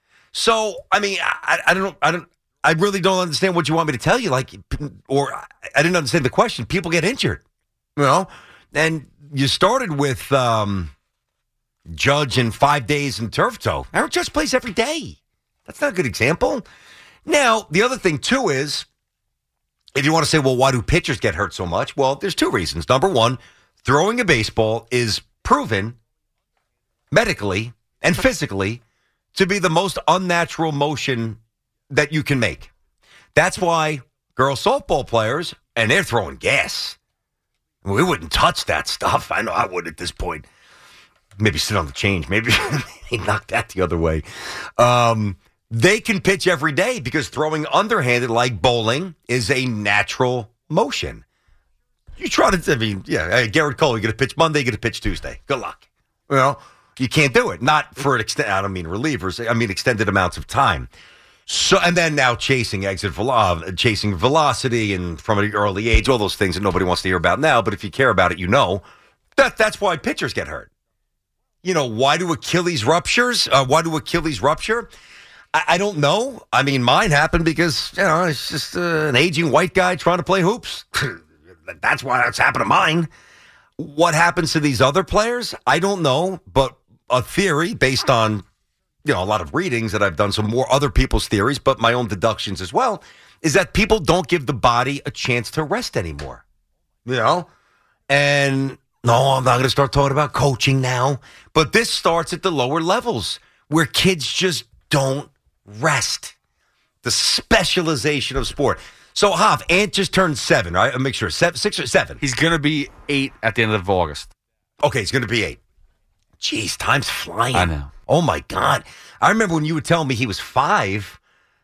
So, I mean, I, I don't I don't I really don't understand what you want me to tell you. Like, or I didn't understand the question. People get injured, you know, and you started with um, Judge in five days in turf toe. Aaron Judge plays every day. That's not a good example. Now, the other thing, too, is if you want to say, well, why do pitchers get hurt so much? Well, there's two reasons. Number one, throwing a baseball is proven medically and physically to be the most unnatural motion that you can make. That's why girl softball players, and they're throwing gas. We wouldn't touch that stuff. I know I would at this point. Maybe sit on the change. Maybe he knocked that the other way. Um, they can pitch every day because throwing underhanded like bowling is a natural motion. You try to, I mean, yeah, hey, Garrett Cole, you get to pitch Monday, you get to pitch Tuesday. Good luck. You know, you can't do it. Not for an extent. I don't mean relievers. I mean extended amounts of time. So and then now chasing exit velo- chasing velocity and from an early age, all those things that nobody wants to hear about now. But if you care about it, you know that that's why pitchers get hurt. You know, why do Achilles ruptures? Uh, why do Achilles rupture? I, I don't know. I mean, mine happened because, you know, it's just uh, an aging white guy trying to play hoops. That's why that's happened to mine. What happens to these other players? I don't know, but a theory based on, you know, a lot of readings that I've done, some more other people's theories, but my own deductions as well, is that people don't give the body a chance to rest anymore. You know? And no, I'm not going to start talking about coaching now, but this starts at the lower levels where kids just don't rest. The specialization of sport. So, Hoff, Ant just turned seven, right? I'll make sure. Seven, six or seven? He's going to be eight at the end of August. Okay, he's going to be eight. Jeez, time's flying. I know. Oh, my God. I remember when you were telling me he was five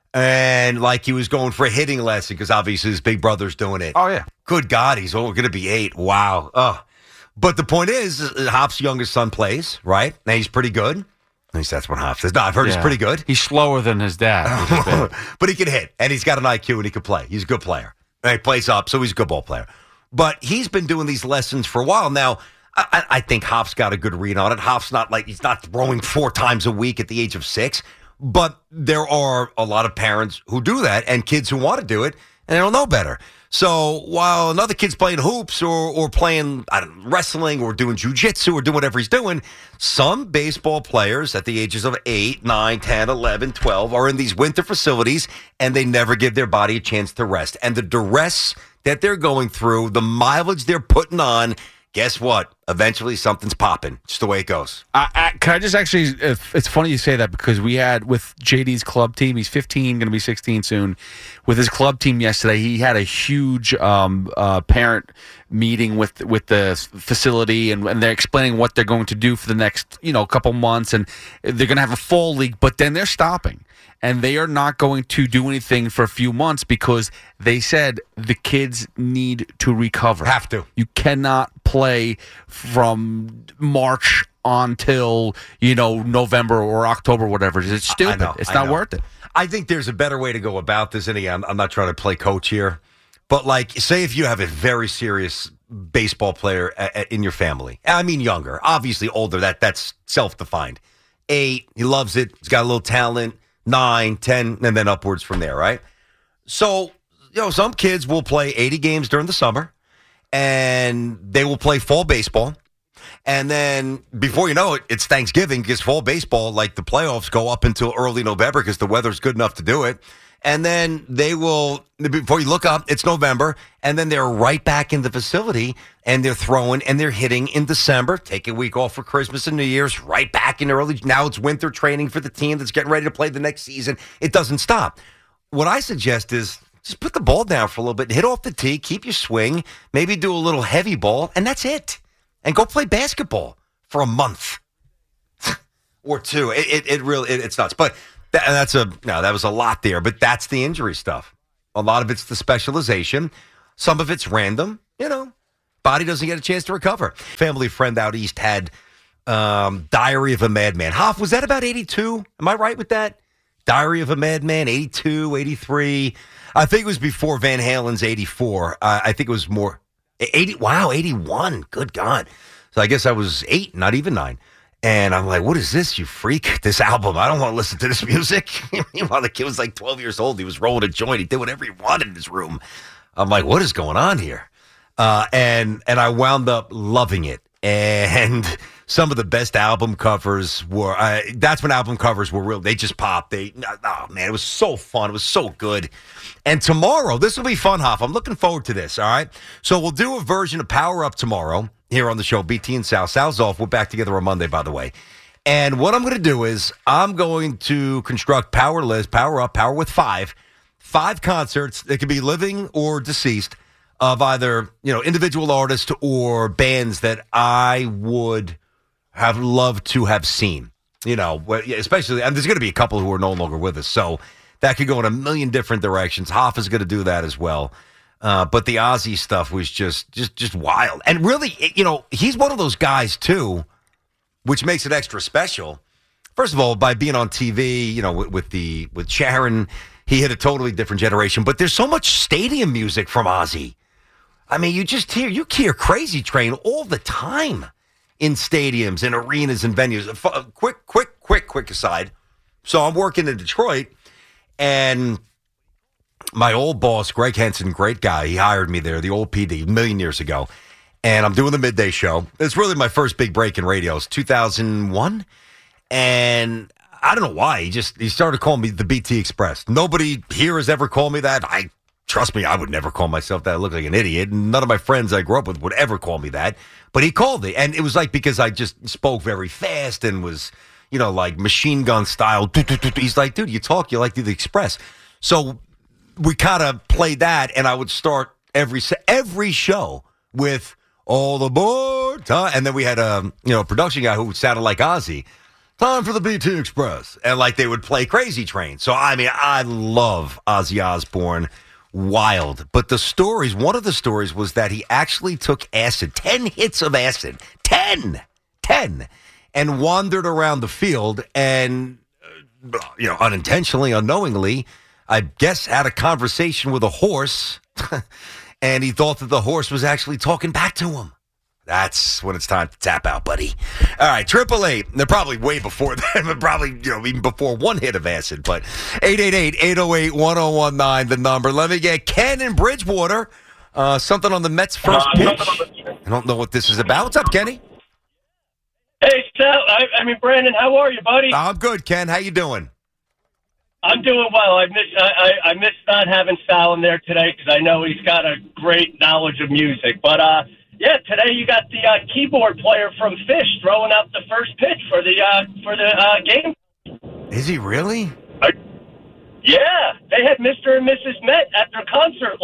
and, like, he was going for a hitting lesson because obviously his big brother's doing it. Oh, yeah. Good God, he's only going to be eight. Wow. Oh. But the point is, Hoff's youngest son plays, right? And he's pretty good. At least that's what Hoff says. No, I've heard Yeah. he's pretty good. He's slower than his dad. But he can hit, and he's got an I Q, and he can play. He's a good player. And he plays up, so he's a good ball player. But he's been doing these lessons for a while now. I, I think Hoff's got a good read on it. Hoff's not like he's not throwing four times a week at the age of six. But there are a lot of parents who do that, and kids who want to do it, and they don't know better. So while another kid's playing hoops or or playing I don't know, wrestling or doing jujitsu or doing whatever he's doing, some baseball players at the ages of eight, nine, ten, eleven, twelve are in these winter facilities, and they never give their body a chance to rest. And the duress that they're going through, the mileage they're putting on, guess what? Eventually something's popping. Just the way it goes. I, I, can I just actually, if, it's funny you say that because we had with J D's club team, he's fifteen, going to be sixteen soon. With his club team yesterday, he had a huge um, uh, parent meeting with with the facility, and, and they're explaining what they're going to do for the next, you know, couple months, and they're going to have a fall league, but then they're stopping. And they are not going to do anything for a few months because they said the kids need to recover. Have to. You cannot play from March until, you know, November or October, whatever. It's stupid. I know, it's I not know. worth it. I think there's a better way to go about this. And again, I'm, I'm not trying to play coach here. But, like, say if you have a very serious baseball player a, a, in your family. I mean younger. Obviously older. That That's self-defined. Eight, he loves it. He's got a little talent. Nine, ten, and then upwards from there, right? So, you know, some kids will play eighty games during the summer, and they will play fall baseball. And then before you know it, it's Thanksgiving because fall baseball, like the playoffs, go up until early November because the weather's good enough to do it. And then they will, before you look up, it's November, and then they're right back in the facility, and they're throwing and they're hitting in December, take a week off for Christmas and New Year's, right back in early. Now it's winter training for the team that's getting ready to play the next season. It doesn't stop. What I suggest is just put the ball down for a little bit, hit off the tee, keep your swing, maybe do a little heavy ball, and that's it. And go play basketball for a month or two. It, it, it really, it, it's nuts. But that, that's a, no, that was a lot there, but that's the injury stuff. A lot of it's the specialization. Some of it's random, you know. Body doesn't get a chance to recover. Family friend out east had um, Diary of a Madman. Hoff, was that about eighty-two? Am I right with that? Diary of a Madman, eighty-two, eighty-three. I think it was before Van Halen's eighty-four. Uh, I think it was more. eighty. Wow, eighty-one. Good God. So I guess I was eight, not even nine. And I'm like, what is this, you freak? This album. I don't want to listen to this music. Meanwhile, the kid was like twelve years old. He was rolling a joint. He did whatever he wanted in his room. I'm like, what is going on here? Uh, and and I wound up loving it. And some of the best album covers were, uh, that's when album covers were real. They just popped. They, oh, man, it was so fun. It was so good. And tomorrow, this will be fun, Hoff. I'm looking forward to this, all right? So we'll do a version of Power Up tomorrow here on the show, B T and Sal. Sal's off. We're back together on Monday, by the way. And what I'm going to do is I'm going to construct Power List, Power Up, Power with five, five concerts that could be living or deceased of either, you know, individual artists or bands that I would have loved to have seen, you know, especially, and there's going to be a couple who are no longer with us. So that could go in a million different directions. Hoff is going to do that as well. Uh, but the Ozzy stuff was just, just, just wild. And really, you know, he's one of those guys too which makes it extra special. First of all, by being on T V, you know, with, with the with Sharon, he hit a totally different generation. But there's so much stadium music from Ozzy. I mean, you just hear you hear Crazy Train all the time in stadiums and arenas and venues. Quick, quick, quick, quick aside. So I'm working in Detroit, and my old boss, Greg Henson, great guy. He hired me there, the old P D, a million years ago. And I'm doing the midday show. It's really my first big break in radio. It's two thousand one. And I don't know why. He just he started calling me the B T Express. Nobody here has ever called me that. I trust me, I would never call myself that. I look like an idiot. None of my friends I grew up with would ever call me that. But he called it. And it was like because I just spoke very fast and was, you know, like machine gun style. He's like, dude, you talk, you like the Express. So we kind of played that, and I would start every every show with all aboard, and then we had a you know production guy who sounded like Ozzy. Time for the B T Express, and like they would play Crazy Train. So I mean, I love Ozzy Osbourne, wild. But the stories, one of the stories was that he actually took acid, ten hits of acid, ten, ten, and wandered around the field, and uh, you know, unintentionally, unknowingly, I guess had a conversation with a horse. And he thought that the horse was actually talking back to him. That's when it's time to tap out, buddy. All right, triple eight. They're probably way before that, probably you know even before one hit of acid. But eight eight eight, eight oh eight, one oh one nine, the number. Let me get Ken in Bridgewater. Uh, something on the Mets' first pitch. I don't know what this is about. What's up, Kenny? Hey, Sal. I, I mean, Brandon, how are you, buddy? I'm good, Ken. How you doing? I'm doing well. I miss I, I, I miss not having Sal in there today because I know he's got a great knowledge of music. But uh, yeah, today you got the uh, keyboard player from Fish throwing out the first pitch for the uh, for the uh, game. Is he really? Uh, yeah, they had Mister and Missus Met at their concert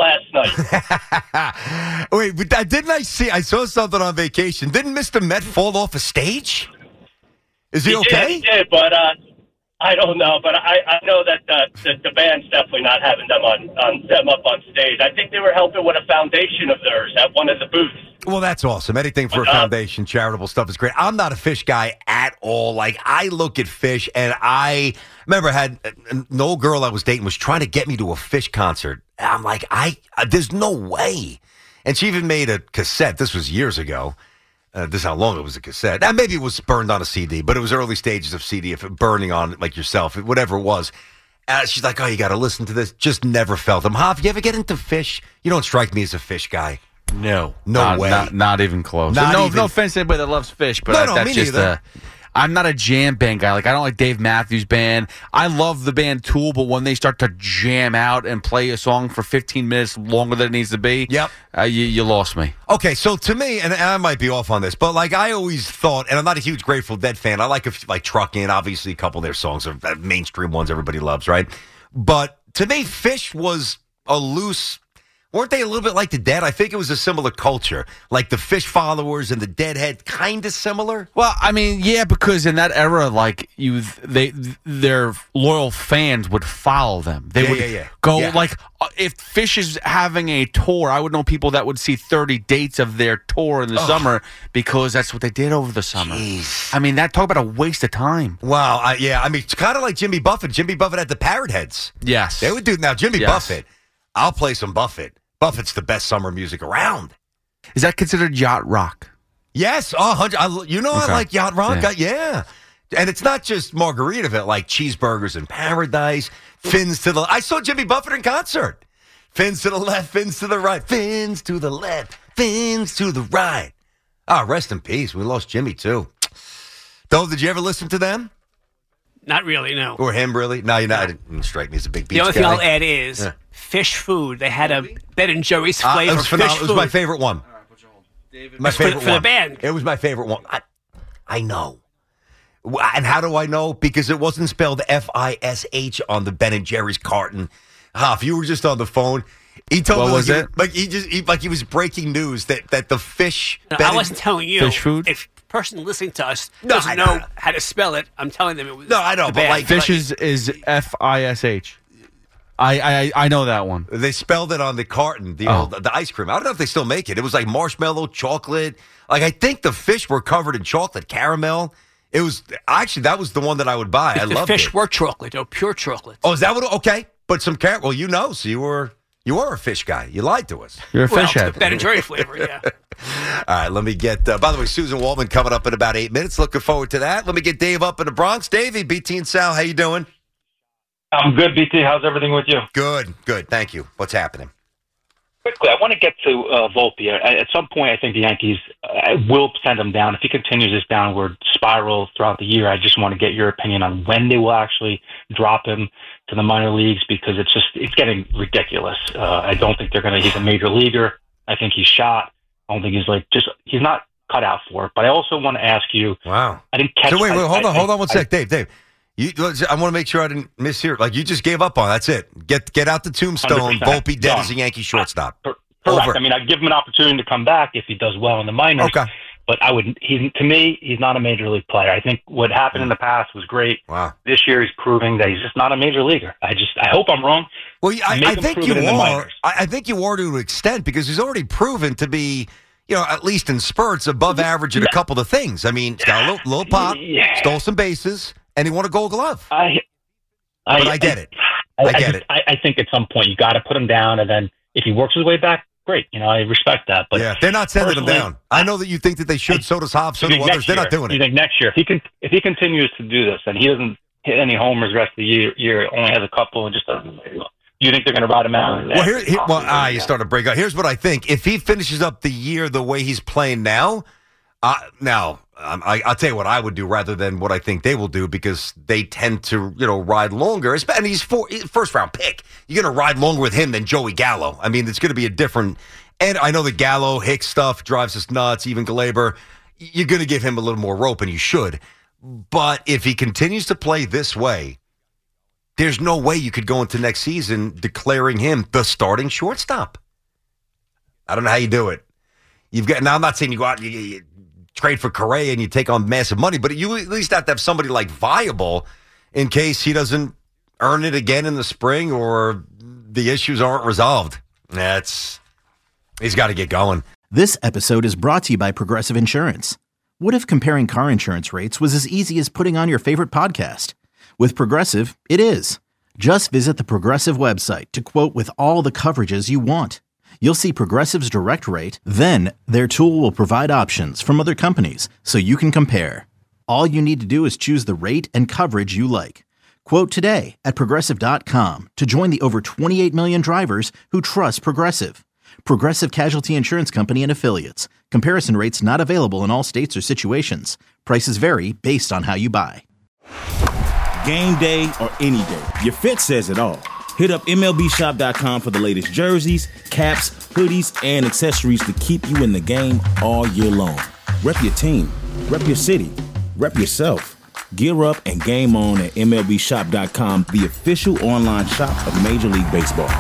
last night. Wait, but didn't I see? I saw something on vacation. Didn't Mister Met fall off a stage? Is he, he okay? Did, he did, but. Uh, I don't know, but I, I know that uh, the, the band's definitely not having them on, on them up on stage. I think they were helping with a foundation of theirs at one of the booths. Well, that's awesome. Anything for a foundation, charitable stuff is great. I'm not a Fish guy at all. Like, I look at Fish, and I remember I had an old girl I was dating was trying to get me to a Fish concert. I'm like, I there's no way. And she even made a cassette. This was years ago. Uh, this is how long it was a cassette. Now, maybe it was burned on a C D, but it was early stages of C D, if it burning on like yourself, whatever it was. Uh, she's like, oh, you got to listen to this. Just never felt them. Hoff, you ever get into Fish? You don't strike me as a Fish guy. No. No not, way. Not, not even close. Not no, even. no offense to anybody that loves Fish, but no, I, no, that's me just neither. a... I'm not a jam band guy. Like, I don't like Dave Matthews Band. I love the band Tool, but when they start to jam out and play a song for fifteen minutes longer than it needs to be, yep, uh, you, you lost me. Okay, so to me, and I might be off on this, but like I always thought, and I'm not a huge Grateful Dead fan. I like a, like Truckin', obviously a couple of their songs are mainstream ones everybody loves, right? But to me, Fish was a loose. Weren't they a little bit like the Dead? I think it was a similar culture. Like the Fish followers and the Deadhead, kind of similar. Well, I mean, yeah, because in that era, like you, they, their loyal fans would follow them. They yeah, would yeah, yeah. go yeah. like, uh, if Fish is having a tour, I would know people that would see thirty dates of their tour in the Ugh. summer because that's what they did over the summer. Jeez. I mean, that talk about a waste of time. Wow, I, yeah, I mean, it's kind of like Jimmy Buffett. Jimmy Buffett had the Parrot Heads. Yes, they would do now. Jimmy yes. Buffett, I'll play some Buffett. Buffett's the best summer music around. Is that considered yacht rock? Yes. Oh, I, you know okay. I like yacht rock. Yeah. I, yeah. And it's not just Margaritaville, like Cheeseburgers in Paradise, Fins to the... I saw Jimmy Buffett in concert. Fins to the left, fins to the right, fins to the left, fins to the right. Ah, oh, rest in peace. We lost Jimmy, too. Though, did you ever listen to them? Not really, no. Or him, really? No, you're not. It didn't strike me as a big beach The only guy. thing I'll add is yeah. Fish food. They had a Ben and Jerry's flavor uh, it was fish phenomenal. food. It was my favorite one. My favorite for, for one. the band. It was my favorite one. I, I know. And how do I know? Because it wasn't spelled F I S H on the Ben and Jerry's carton. Ah, if you were just on the phone, he told what me was like, it? He, like he just he, like he was breaking news that, that the fish. No, Ben I wasn't and, telling you. Fish food. If the person listening to us No, doesn't I know know. how to spell it, I'm telling them it was. No, I know, the but band. like- Fish is, is F I S H. I, I I know that one. They spelled it on the carton, the Oh. old the ice cream. I don't know if they still make it. It was like marshmallow, chocolate. Like I think the fish were covered in chocolate, caramel. It was actually that was the one that I would buy. I the loved fish it. were chocolate, or pure chocolate. Oh, is that what? Okay, but some carrot. Well, you know, so you were you were a fish guy. You lied to us. You're a well, fish head. The Ben and Jerry flavor, yeah. All right, let me get. Uh, by the way, Susan Waltman coming up in about eight minutes. Looking forward to that. Let me get Dave up in the Bronx. Davey, B T and Sal, how you doing? I'm good, B T. How's everything with you? Good, good. Thank you. What's happening? Quickly, I want to get to uh, Volpe. At some point, I think the Yankees uh, will send him down. If he continues this downward spiral throughout the year, I just want to get your opinion on when they will actually drop him to the minor leagues, because it's just it's getting ridiculous. Uh, I don't think they're going to. He's a major leaguer. I think he's shot. I don't think he's like just he's not cut out for it. But I also want to ask you. Wow. I didn't catch. So wait, wait, hold I, on, I, hold on one I, sec, Dave, Dave. You, I want to make sure I didn't mishear. Like you just gave up on. That's it. Get get out the tombstone. one hundred percent Volpe dead done. as a Yankee shortstop. Correct. Over. I mean, I give him an opportunity to come back if he does well in the minors. Okay. But I would. He to me, he's not a major league player. I think what happened in the past was great. Wow. This year, he's proving that he's just not a major leaguer. I just. I hope I'm wrong. Well, I, Make I him think prove you it in the are. minors. I, I think you are to an extent because he's already proven to be, you know, at least in spurts, above average at a couple of things. I mean, he's got a little, little pop, Yeah. stole some bases, and he won a Gold Glove. I. But I get it. I, I get just- it. I, I think at some point you got to put him down, and then if he works his way back, great. You know, I respect that. But Yeah, they're not sending him personally, down. I know that you think that they should. So does Hobbs. So you do think others. next They're not year- doing You it. think next year, if he can, if he continues to do this, and he doesn't hit any homers the rest of the year, year only has a couple, and just doesn't. You think they're going to ride him out? Well, here, here well, ah, you start to break up. Here's what I think: if he finishes up the year the way he's playing now, uh, now um, I, I'll tell you what I would do rather than what I think they will do, because they tend to, you know, ride longer. And he's for, first round pick. You're going to ride longer with him than Joey Gallo. I mean, it's going to be a different. And I know the Gallo Hicks stuff drives us nuts. Even Glaber, you're going to give him a little more rope, and you should. But if he continues to play this way, there's no way you could go into next season declaring him the starting shortstop. I don't know how you do it. You've got now. I'm not saying you go out and you, you trade for Correa and you take on massive money, but you at least have to have somebody like viable in case he doesn't earn it again in the spring or the issues aren't resolved. That's he's got to get going. This episode is brought to you by Progressive Insurance. What if comparing car insurance rates was as easy as putting on your favorite podcast? With Progressive, it is. Just visit the Progressive website to quote with all the coverages you want. You'll see Progressive's direct rate, then their tool will provide options from other companies so you can compare. All you need to do is choose the rate and coverage you like. Quote today at Progressive dot com to join the over twenty-eight million drivers who trust Progressive. Progressive Casualty Insurance Company and Affiliates. Comparison rates not available in all states or situations. Prices vary based on how you buy. Game day or any day, your fit says it all. Hit up M L B shop dot com for the latest jerseys, caps, hoodies, and accessories to keep you in the game all year long. Rep your team, rep your city, rep yourself. Gear up and game on at M L B shop dot com, the official online shop of Major League Baseball.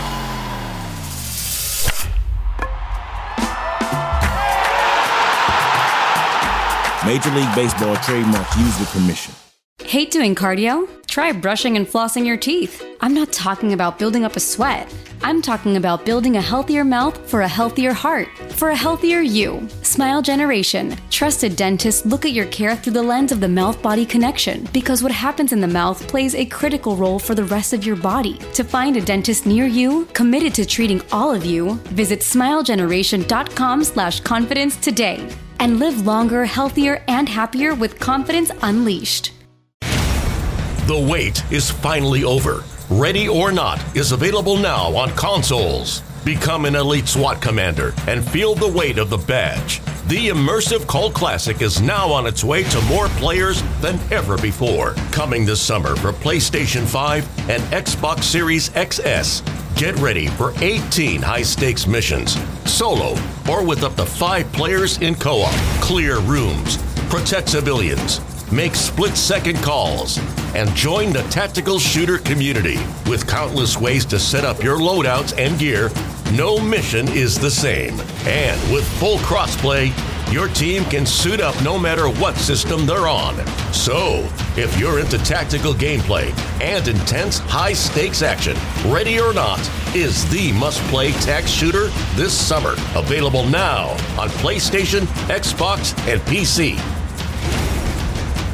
Major League Baseball trademarks used with permission. Hate doing cardio? Try brushing and flossing your teeth. I'm not talking about building up a sweat. I'm talking about building a healthier mouth for a healthier heart, for a healthier you. Smile Generation. Trusted dentists look at your care through the lens of the mouth-body connection, because what happens in the mouth plays a critical role for the rest of your body. To find a dentist near you, committed to treating all of you, visit smile generation dot com slash confidence today. And live longer, healthier, and happier with confidence unleashed. The wait is finally over. Ready or Not is available now on consoles. Become an elite SWAT commander and feel the weight of the badge. The immersive cult classic is now on its way to more players than ever before. Coming this summer for PlayStation five and Xbox Series X S. Get ready for eighteen high-stakes missions, solo or with up to five players in co-op. Clear rooms, protect civilians, make split-second calls, and join the tactical shooter community. With countless ways to set up your loadouts and gear, no mission is the same. And with full crossplay, your team can suit up no matter what system they're on. So, if you're into tactical gameplay and intense high-stakes action, Ready or Not is the must-play tac shooter this summer. Available now on PlayStation, Xbox, and P C.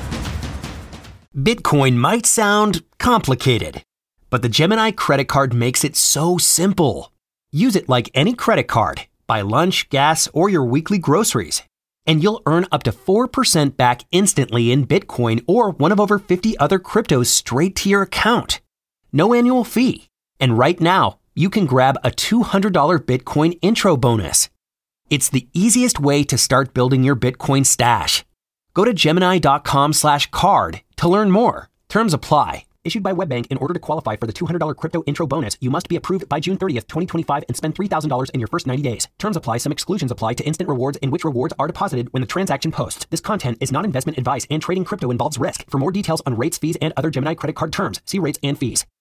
Bitcoin might sound complicated, but the Gemini credit card makes it so simple. Use it like any credit card. Buy lunch, gas, or your weekly groceries, and you'll earn up to four percent back instantly in Bitcoin or one of over fifty other cryptos straight to your account. No annual fee. And right now, you can grab a two hundred dollars Bitcoin intro bonus. It's the easiest way to start building your Bitcoin stash. Go to Gemini.com slash card to learn more. Terms apply. Issued by WebBank. In order to qualify for the two hundred dollars crypto intro bonus, you must be approved by June thirtieth, twenty twenty-five and spend three thousand dollars in your first ninety days. Terms apply. Some exclusions apply to instant rewards in which rewards are deposited when the transaction posts. This content is not investment advice and trading crypto involves risk. For more details on rates, fees, and other Gemini credit card terms, see rates and fees.